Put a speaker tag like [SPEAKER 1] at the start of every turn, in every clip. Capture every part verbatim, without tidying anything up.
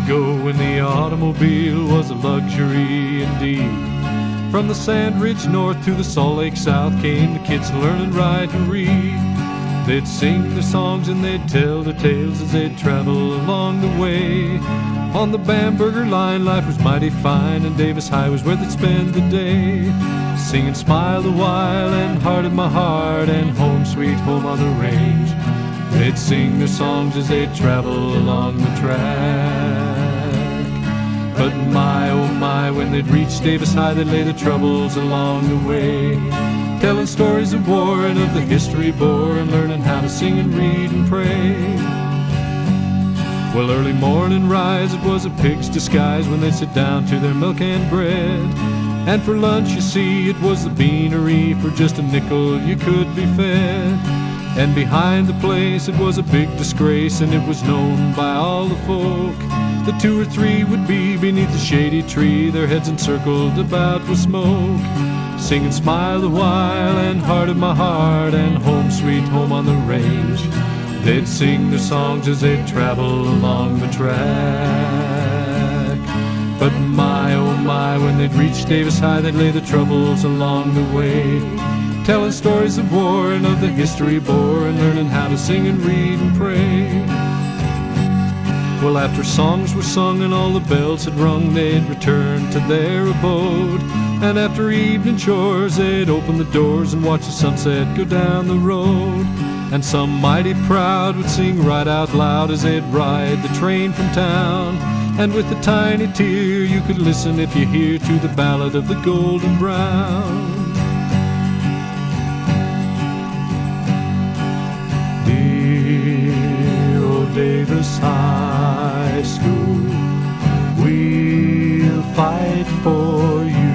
[SPEAKER 1] ago when the automobile was a luxury indeed. From the Sand Ridge North to the Salt Lake South came the kids to learn and write and read. They'd sing their songs and they'd tell their tales as they'd travel along the way. On the Bamberger line life was mighty fine, and Davis High was where they'd spend the day. Singing Smile the While and Heart of My Heart and Home Sweet Home on the Range. They'd sing their songs as they'd travel along the track. But my, oh my, when they'd reach Davis High, they'd lay their troubles along the way. Telling stories of war and of the history bore, and learning how to sing and read and pray. Well, early morning rise, it was a pig's disguise when they'd sit down to their milk and bread. And for lunch, you see, it was the beanery. For just a nickel, you could be fed. And behind the place, it was a big disgrace, and it was known by all the folk. The two or three would be beneath the shady tree, their heads encircled about with smoke. Singing Smile the While and Heart of My Heart and Home Sweet Home on the Range. They'd sing their songs as they'd travel along the track. But my, oh my, when they'd reach Davis High, they'd lay the troubles along the way. Telling stories of war and of the history bore, and learning how to sing and read and pray. Well, after songs were sung and all the bells had rung, they'd return to their abode. And after evening chores, they'd open the doors and watch the sunset go down the road. And some mighty proud would sing right out loud as they'd ride the train from town. And with a tiny tear you could listen if you hear to the ballad of the Golden Brown. Dear old Davis High School, we'll fight for you.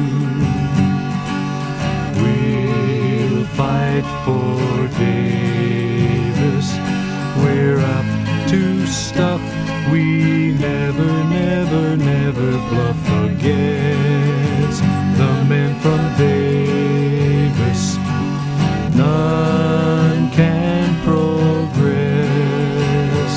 [SPEAKER 1] We'll fight for Davis. We're up to stuff we never, never, never bluff against. The men from Davis, none can progress.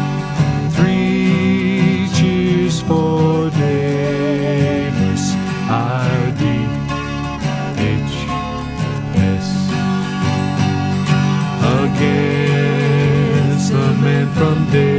[SPEAKER 1] Three cheers for Davis, R D H S. Against the men from Davis,